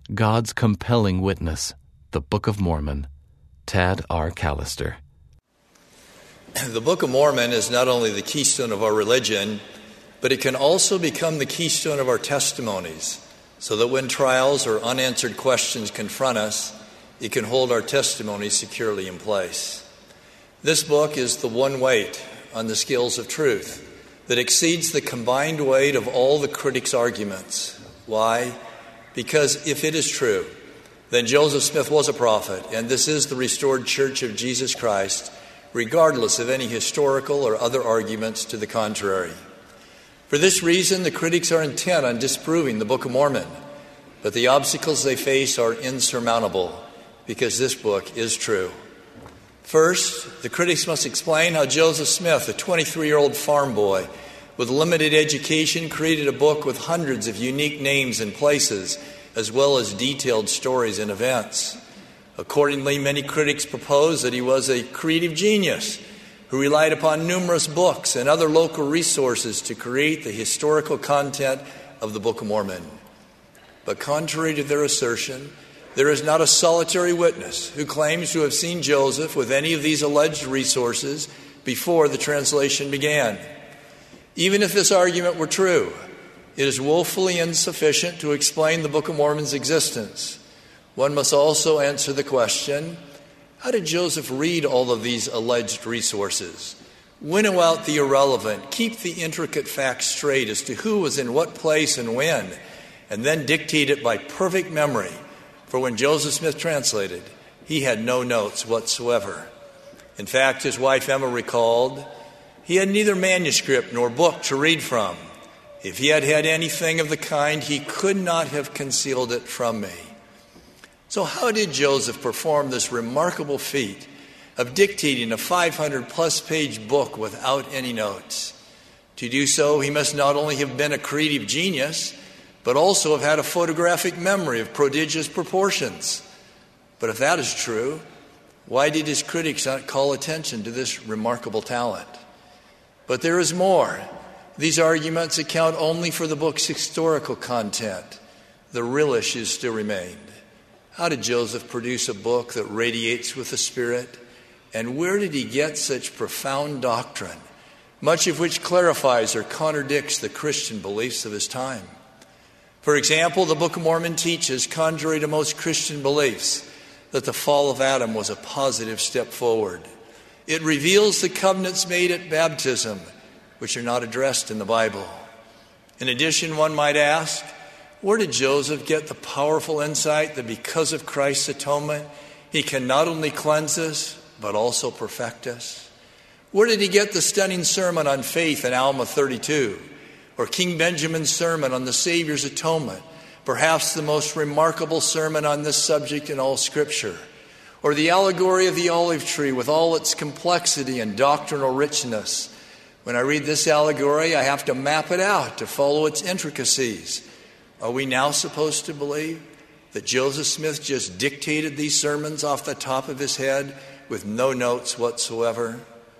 God's Compelling Witness, The Book of Mormon, Tad R. Callister. The Book of Mormon is not only the keystone of our religion, but it can also become the keystone of our testimonies, so that when trials or unanswered questions confront us, it can hold our testimony securely in place. This book is the one weight on the scales of truth that exceeds the combined weight of all the critics' arguments. Why? Because if it is true, then Joseph Smith was a prophet, and this is the restored Church of Jesus Christ, regardless of any historical or other arguments to the contrary. For this reason, the critics are intent on disproving the Book of Mormon, but the obstacles they face are insurmountable, because this book is true. First, the critics must explain how Joseph Smith, a 23-year-old farm boy with limited education, created a book with hundreds of unique names and places, as well as detailed stories and events. Accordingly, many critics propose that he was a creative genius who relied upon numerous books and other local resources to create the historical content of the Book of Mormon. But contrary to their assertion, there is not a solitary witness who claims to have seen Joseph with any of these alleged resources before the translation began. Even if this argument were true, it is woefully insufficient to explain the Book of Mormon's existence. One must also answer the question, how did Joseph read all of these alleged resources? Winnow out the irrelevant, keep the intricate facts straight as to who was in what place and when, and then dictate it by perfect memory. For when Joseph Smith translated, he had no notes whatsoever. In fact, his wife Emma recalled, he had neither manuscript nor book to read from. If he had had anything of the kind, he could not have concealed it from me. So how did Joseph perform this remarkable feat of dictating a 500-plus page book without any notes? To do so, he must not only have been a creative genius, but also have had a photographic memory of prodigious proportions. But if that is true, why did his critics not call attention to this remarkable talent? But there is more. These arguments account only for the book's historical content. The real issues still remain. How did Joseph produce a book that radiates with the Spirit? And where did he get such profound doctrine, much of which clarifies or contradicts the Christian beliefs of his time? For example, the Book of Mormon teaches, contrary to most Christian beliefs, that the fall of Adam was a positive step forward. It reveals the covenants made at baptism, which are not addressed in the Bible. In addition, one might ask, where did Joseph get the powerful insight that because of Christ's atonement, he can not only cleanse us, but also perfect us? Where did he get the stunning sermon on faith in Alma 32? Or King Benjamin's sermon on the Savior's atonement, perhaps the most remarkable sermon on this subject in all Scripture? Or the allegory of the olive tree with all its complexity and doctrinal richness? When I read this allegory, I have to map it out to follow its intricacies. Are we now supposed to believe that Joseph Smith just dictated these sermons off the top of his head with no notes whatsoever?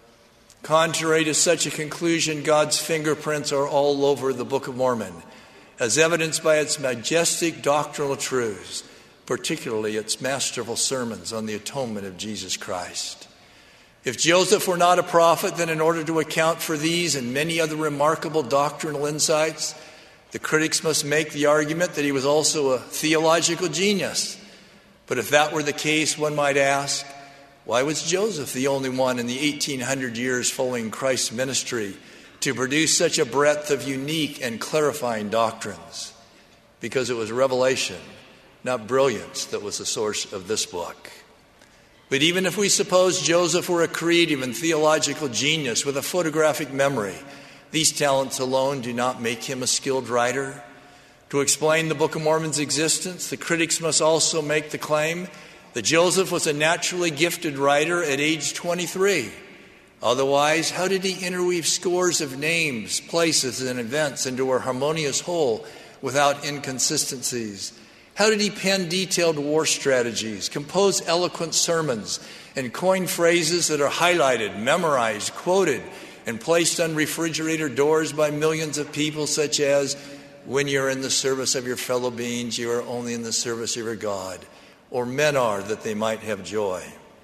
Contrary to such a conclusion, God's fingerprints are all over the Book of Mormon, as evidenced by its majestic doctrinal truths, particularly its masterful sermons on the atonement of Jesus Christ. If Joseph were not a prophet, then in order to account for these and many other remarkable doctrinal insights, the critics must make the argument that he was also a theological genius. But if that were the case, one might ask, why was Joseph the only one in the 1800 years following Christ's ministry to produce such a breadth of unique and clarifying doctrines? Because it was revelation, not brilliance, that was the source of this book. But even if we suppose Joseph were a creative and theological genius with a photographic memory, these talents alone do not make him a skilled writer. To explain the Book of Mormon's existence, the critics must also make the claim that Joseph was a naturally gifted writer at age 23. Otherwise, how did he interweave scores of names, places, and events into a harmonious whole without inconsistencies? How did he pen detailed war strategies, compose eloquent sermons, and coin phrases that are highlighted, memorized, quoted, and placed on refrigerator doors by millions of people, such as, when you're in the service of your fellow beings, you are only in the service of your God, or men are that they might have joy.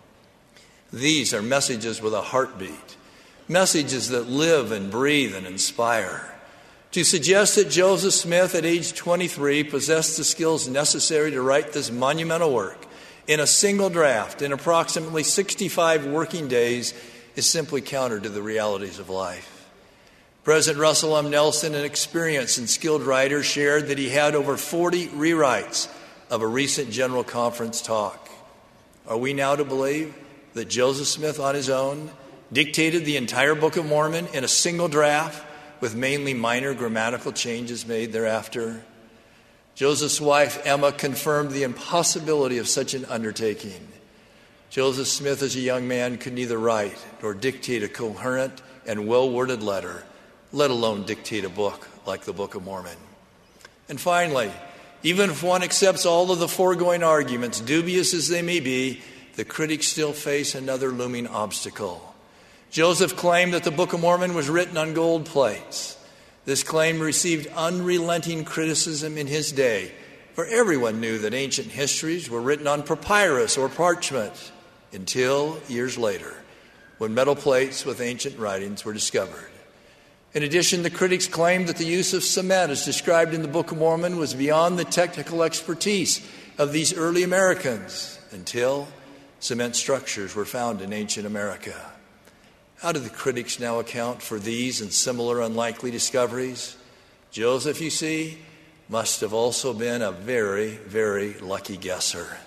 These are messages with a heartbeat, messages that live and breathe and inspire. To suggest that Joseph Smith at age 23 possessed the skills necessary to write this monumental work in a single draft in approximately 65 working days is simply counter to the realities of life. President Russell M. Nelson, an experienced and skilled writer, shared that he had over 40 rewrites of a recent General Conference talk. Are we now to believe that Joseph Smith on his own dictated the entire Book of Mormon in a single draft with mainly minor grammatical changes made thereafter? Joseph's wife, Emma, confirmed the impossibility of such an undertaking. Joseph Smith, as a young man, could neither write nor dictate a coherent and well-worded letter, let alone dictate a book like the Book of Mormon. And finally, even if one accepts all of the foregoing arguments, dubious as they may be, the critics still face another looming obstacle. Joseph claimed that the Book of Mormon was written on gold plates. This claim received unrelenting criticism in his day, for everyone knew that ancient histories were written on papyrus or parchment, until years later, when metal plates with ancient writings were discovered. In addition, the critics claimed that the use of cement as described in the Book of Mormon was beyond the technical expertise of these early Americans, until cement structures were found in ancient America. How do the critics now account for these and similar unlikely discoveries? Joseph, you see, must have also been a very, very lucky guesser.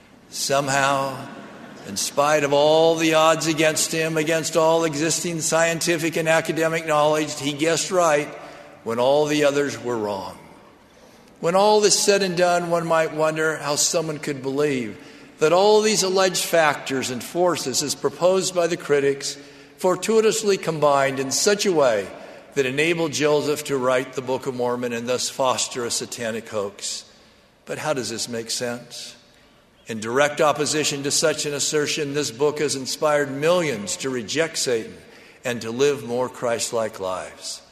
Somehow, in spite of all the odds against him, against all existing scientific and academic knowledge, he guessed right when all the others were wrong. When all is said and done, one might wonder how someone could believe that all these alleged factors and forces as proposed by the critics fortuitously combined in such a way that enabled Joseph to write the Book of Mormon and thus foster a satanic hoax. But how does this make sense? In direct opposition to such an assertion, this book has inspired millions to reject Satan and to live more Christ-like lives.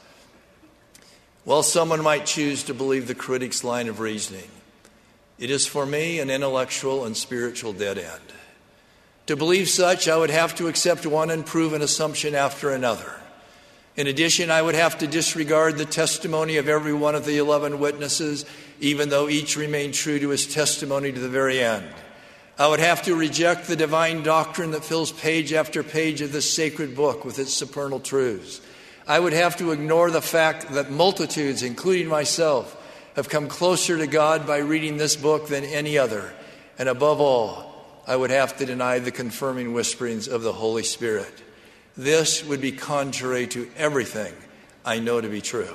While someone might choose to believe the critic's line of reasoning, it is for me an intellectual and spiritual dead end. To believe such, I would have to accept one unproven assumption after another. In addition, I would have to disregard the testimony of every one of the 11 witnesses, even though each remained true to his testimony to the very end. I would have to reject the divine doctrine that fills page after page of this sacred book with its supernal truths. I would have to ignore the fact that multitudes, including myself, have come closer to God by reading this book than any other. And above all, I would have to deny the confirming whisperings of the Holy Spirit. This would be contrary to everything I know to be true.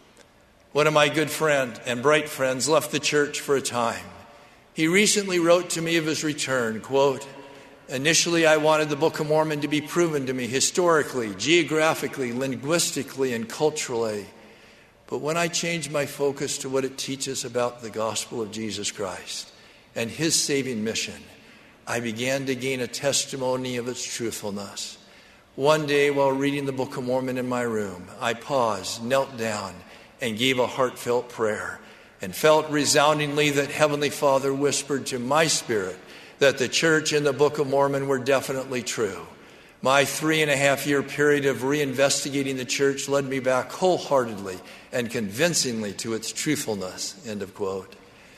One of my good friend and bright friends left the church for a time. He recently wrote to me of his return, quote, "Initially, I wanted the Book of Mormon to be proven to me historically, geographically, linguistically, and culturally. But when I changed my focus to what it teaches about the gospel of Jesus Christ and his saving mission, I began to gain a testimony of its truthfulness. One day, while reading the Book of Mormon in my room, I paused, knelt down, and gave a heartfelt prayer, and felt resoundingly that Heavenly Father whispered to my spirit that the church and the Book of Mormon were definitely true. My 3.5-year period of reinvestigating the church led me back wholeheartedly and convincingly to its truthfulness," end of quote.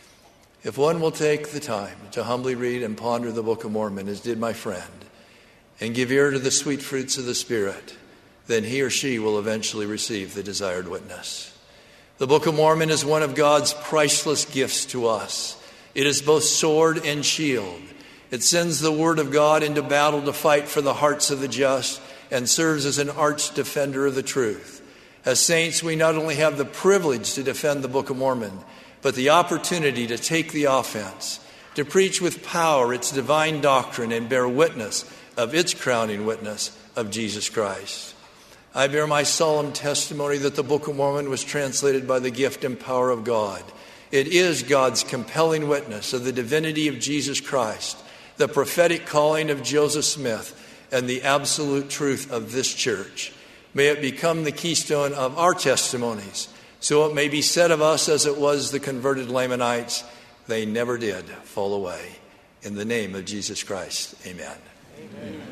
If one will take the time to humbly read and ponder the Book of Mormon, as did my friend, and give ear to the sweet fruits of the Spirit, then he or she will eventually receive the desired witness. The Book of Mormon is one of God's priceless gifts to us. It is both sword and shield. It sends the Word of God into battle to fight for the hearts of the just and serves as an arch defender of the truth. As saints, we not only have the privilege to defend the Book of Mormon, but the opportunity to take the offense, to preach with power its divine doctrine and bear witness of its crowning witness of Jesus Christ. I bear my solemn testimony that the Book of Mormon was translated by the gift and power of God. It is God's compelling witness of the divinity of Jesus Christ, the prophetic calling of Joseph Smith, and the absolute truth of this church. May it become the keystone of our testimonies So it may be said of us as it was the converted Lamanites, they never did fall away. In the name of Jesus Christ, amen. Amen.